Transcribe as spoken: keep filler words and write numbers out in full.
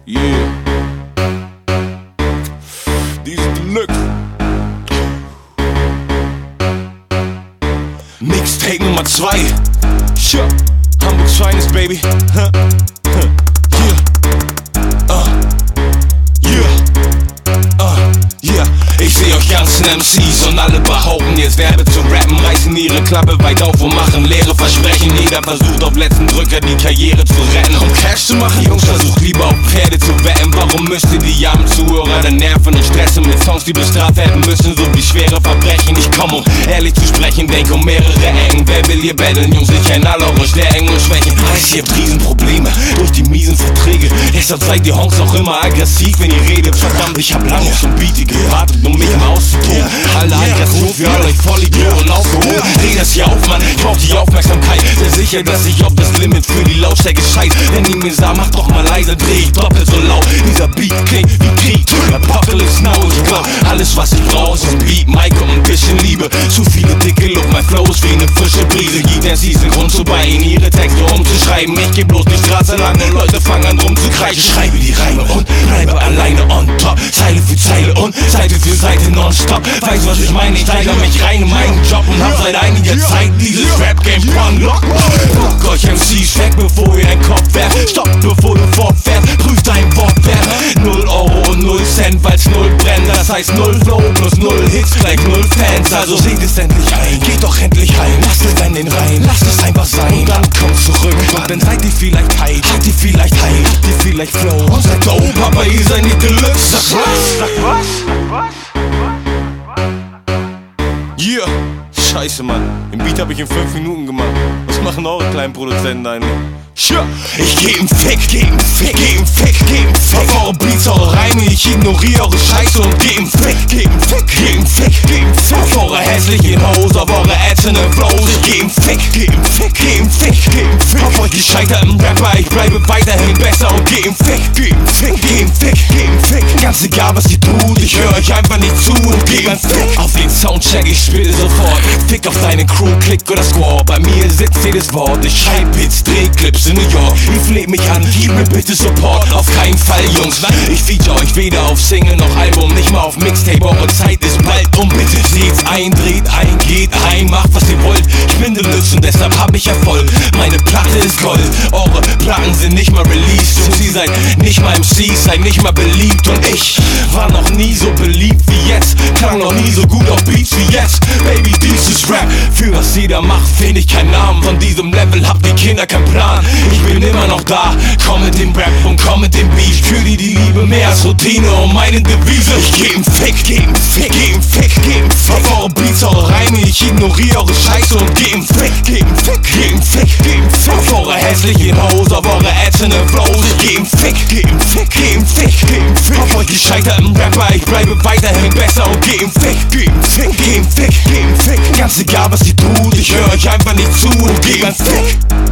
Yeah. Diese Deluxe. Mixtape Nummer zwei. Sure. Hamburgs Finest, baby. Huh. Huh. Yeah. Uh. Yeah. Uh. Yeah. Ich seh euch ganzen M Cs und alle behaupten jetzt Werbe zu rappen, reißen ihre Klappe weit auf und machen leere Versprechen. Jeder versucht auf letzten Drücker die Karriere zu retten. Um Cash zu machen, Jungs, versucht lieber auf Pferde zu wetten. Warum müsst ihr die armen Zuhörer dann nerven und stressen mit Songs, die bestraft werden müssen, so wie schwere Verbrechen? Ich komm, um ehrlich zu sprechen, denk um mehrere Ecken. Wer will hier battlen, Jungs? Ich kenn alle eure Stärken und Schwächen. Heißt, ihr habt Riesenprobleme durch die miesen Verträge. Deshalb seid ihr Honks auch immer aggressiv, wenn ihr redet. Verdammt, ich hab lange auf so ein Beat gewartet, um mich mal auszutoben. Alle Aggression für alle euch Vollidioten aufgehoben. Dreh das hier auf, Mann, ich brauch die Aufmerksamkeit. Sehr sicher, dass ich auf das Limit für die Lautstärke scheiß. Wenn ihr mir sagt, mach doch mal leise, dreh ich doppelt so laut. Dieser Beat klingt wie Krieg, Apocalypse Now. Ich glaub, alles was ich brauch ist ein Beat, Mic und ein bisschen Liebe. Zu viele dicke Luft, mein Flow ist wie eine frische Brise. Gibt M Cs den Grund zu bei ihnen, ihre Texte umzuschreiben. Ich geh bloß die Straße lang und Leute fangen an rumzukreischen. Schreibe die Reime und bleibe alleine on top. Zeile für Zeile und Seite für Seite nonstop. Weißt was ich meine, ich steigere mich rein in meinen Job und hab seit einiger Zeit dieses Rap-Game unlocked. Fuck euch M Cs weg, bevor ihr den Kopf werft. Stopp, bevor du fortfährst, prüf dein Wortwert. Null Euro und null Cent, weil's null brennt. Das heißt null Flow plus null Hits gleich null Fans. Also seht es endlich ein, geht doch endlich heim. Lasst es in den Reihen, lasst es einfach sein. Dann kommt zurück, dann seid ihr vielleicht Hype, habt ihr vielleicht Hype, habt ihr vielleicht Flow und seid dope, aber ihr seid nicht Deluxe. Sag was? Sag was? Sag was? Yeah, scheiße, Mann. Den Beat hab ich in fünf Minuten gemacht. Was machen eure kleinen Produzenten eigentlich? Sure. Ich geh im Fick, geh im Fick, geh im Fick, geh im Fick. Auf eure Beats, eure Reime, ich ignoriere eure Scheiße und geh im Fick, geh im Fick, geh im Fick, geh im Fick. Auf eure hässlichen Hoes, auf eure ätzenden Flows, ich geh im Fick, geh im Fick, geh im Fick, geh im Fick. Auf euch gescheiterten Rapper, ich bleibe weiterhin besser und geh im Fick, geh im Fick, geh im Fick, geh im Fick. Ganz egal was ihr tut, ich höre euch einfach nicht zu und geh im Fick. Auf den Soundcheck, ich spiele sofort. Fick auf deine Crew, Klick oder Score. Bei mir sitzt jedes Wort, ich schreib Hits, dreh Clips in New York. Ich fleht mich an, gib mir bitte Support. Auf keinen Fall, Jungs, ich feature euch weder auf Single noch Album, nicht mal auf Mixtape. Eure Zeit ist bald um, bitte seht's ein, dreht ein, geht ein, macht was ihr wollt. Ich bin Deluxe und deshalb hab ich Erfolg. Meine Platte ist Gold, eure Platten sind nicht mal released. Jungs, ihr seid nicht mal M Cs, seid nicht mal beliebt. Und ich war noch nie so beliebt wie jetzt, klang noch nie so gut auf Beats wie jetzt. Baby, dies ist Rap, für was jeder macht, find ich keinen Namen. Von diesem Level habt ihr Kinder keinen Plan. Ich bin immer noch da, komm mit dem Rap und komm mit dem Beat. Für die die Liebe mehr als Routine und meine Devise. Ich geh im Fick, geh im Fick, geh im Fick, geh im Fick. Auf eure Beats, eure Reime, ich ignoriere eure Scheiße und geh im Fick, geh im Fick, geh im Fick, geh im Fick. Auf eure hässlichen Hoes, auf eure ätzenden Flows, ich geh im Fick, geh im Fick, geh im Fick, geh im Fick. Auf euch gescheiterten Rapper, ich bleibe weiterhin besser und geh im Fick, geh im Fick, geh im Fick, geh im Fick. Ganz egal was ihr tut, ich höre euch einfach nicht zu und geh im Fick.